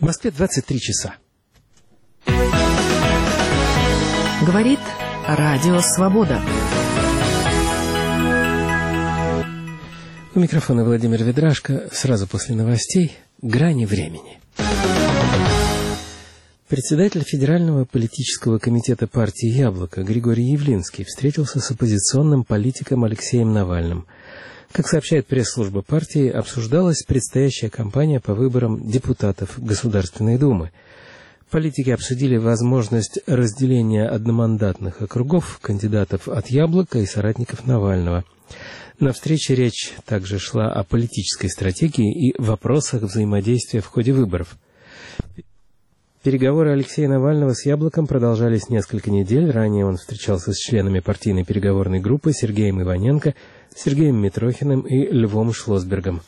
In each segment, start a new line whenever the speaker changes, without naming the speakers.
В Москве 23 часа.
Говорит Радио Свобода.
У микрофона Владимир Ведрашко. Сразу после новостей «Грани времени». Председатель Федерального политического комитета партии «Яблоко» Григорий Явлинский встретился с оппозиционным политиком Алексеем Навальным. Как сообщает пресс-служба партии, обсуждалась предстоящая кампания по выборам депутатов Государственной Думы. Политики обсудили возможность разделения одномандатных округов кандидатов от «Яблока» и соратников Навального. На встрече речь также шла о политической стратегии и вопросах взаимодействия в ходе выборов. Переговоры Алексея Навального с «Яблоком» продолжались несколько недель. Ранее он встречался с членами партийной переговорной группы Сергеем Иваненко, Сергеем Митрохиным и Львом Шлосбергом.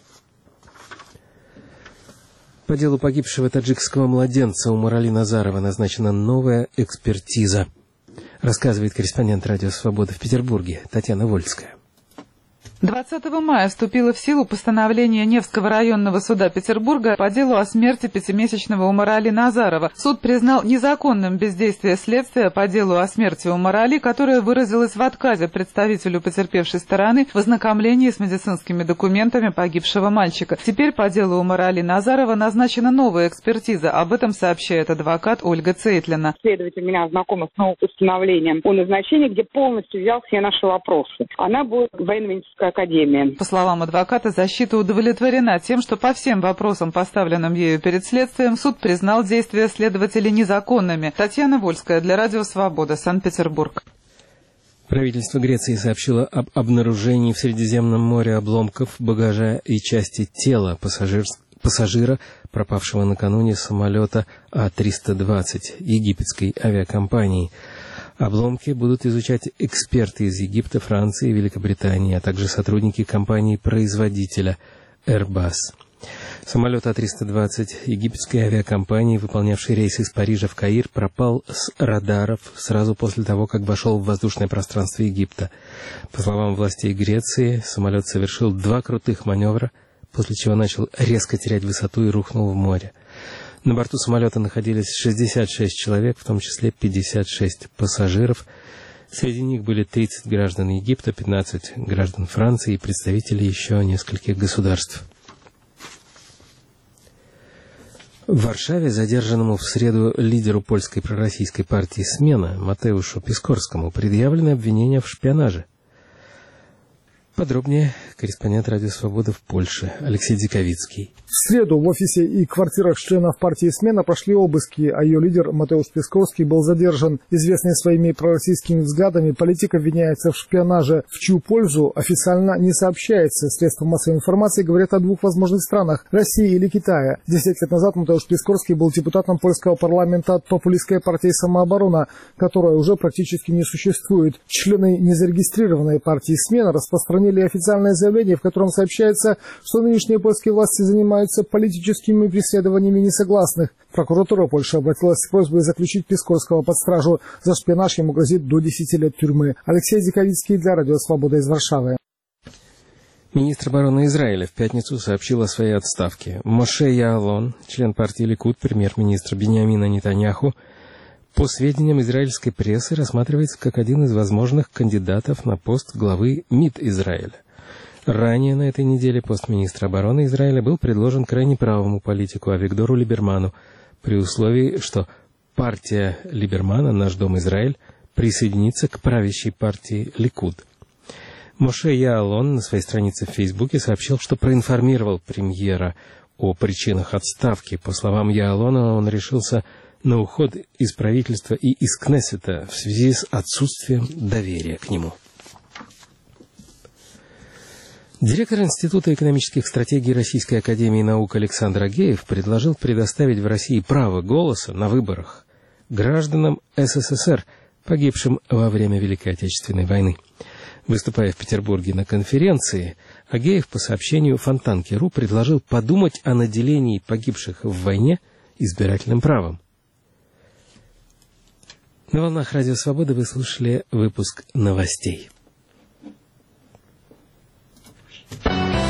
По делу погибшего таджикского младенца Умурали Назарова назначена новая экспертиза, рассказывает корреспондент «Радио Свобода» в Петербурге Татьяна Вольская.
20 мая вступило в силу постановление Невского районного суда Петербурга по делу о смерти пятимесячного Умурали Назарова. Суд признал незаконным бездействие следствия по делу о смерти Умурали, которое выразилось в отказе представителю потерпевшей стороны в ознакомлении с медицинскими документами погибшего мальчика. Теперь по делу Умурали Назарова назначена новая экспертиза. Об этом сообщает адвокат Ольга Цейтлина.
Следователь меня знакома с новым постановлением о назначении, где полностью взял все наши вопросы. Она будет в военно-медицинской академии.
По словам адвоката, защита удовлетворена тем, что по всем вопросам, поставленным ею перед следствием, суд признал действия следователей незаконными. Татьяна Вольская для Радио Свобода, Санкт-Петербург.
Правительство Греции сообщило об обнаружении в Средиземном море обломков, багажа и части тела пассажира, пропавшего накануне самолета А-320 египетской авиакомпании. Обломки будут изучать эксперты из Египта, Франции и Великобритании, а также сотрудники компании-производителя Airbus. Самолет А-320 египетской авиакомпании, выполнявший рейс из Парижа в Каир, пропал с радаров сразу после того, как вошел в воздушное пространство Египта. По словам властей Греции, самолет совершил 2 крутых маневра, после чего начал резко терять высоту и рухнул в море. На борту самолета находились 66 человек, в том числе 56 пассажиров. Среди них были 30 граждан Египта, 15 граждан Франции и представители еще нескольких государств. В Варшаве задержанному в среду лидеру польской пророссийской партии «Смена» Матеушу Пискорскому предъявлены обвинения в шпионаже. Подробнее корреспондент «Радио Свобода» в Польше Алексей Диковицкий.
В среду в офисе и квартирах членов партии «Смена» прошли обыски, а ее лидер Матеуш Пискорский был задержан. Известный своими пророссийскими взглядами, политик обвиняется в шпионаже, в чью пользу официально не сообщается. Средства массовой информации говорят о 2 возможных странах – России или Китая. 10 лет назад Матеуш Пискорский был депутатом польского парламента от популистской партии «Самооборона», которая уже практически не существует. Члены незарегистрированной партии «Смена» распространили официальное заявление, в котором сообщается, что нынешние польские власти занимаются политическими преследованиями несогласных. Прокуратура Польши обратилась с просьбой заключить Пискорского под стражу. За шпионаж ему грозит до 10 лет тюрьмы. Алексей Диковицкий для Радио Свобода из Варшавы.
Министр обороны Израиля в пятницу сообщил о своей отставке. Моше Яалон, член партии Ликуд, премьер-министр Биньямина Нетаньяху, по сведениям израильской прессы, рассматривается как один из возможных кандидатов на пост главы МИД Израиля. Ранее на этой неделе пост министра обороны Израиля был предложен крайне правому политику Авигдору Либерману, при условии, что партия Либермана «Наш дом Израиль» присоединится к правящей партии Ликуд. Моше Яалон на своей странице в Фейсбуке сообщил, что проинформировал премьера о причинах отставки. По словам Яалона, он решился на уход из правительства и из Кнессета в связи с отсутствием доверия к нему. Директор Института экономических стратегий Российской академии наук Александр Агеев предложил предоставить в России право голоса на выборах гражданам СССР, погибшим во время Великой Отечественной войны. Выступая в Петербурге на конференции, Агеев по сообщению Фонтанки.ру предложил подумать о наделении погибших в войне избирательным правом. На волнах Радио Свобода вы слушали выпуск новостей.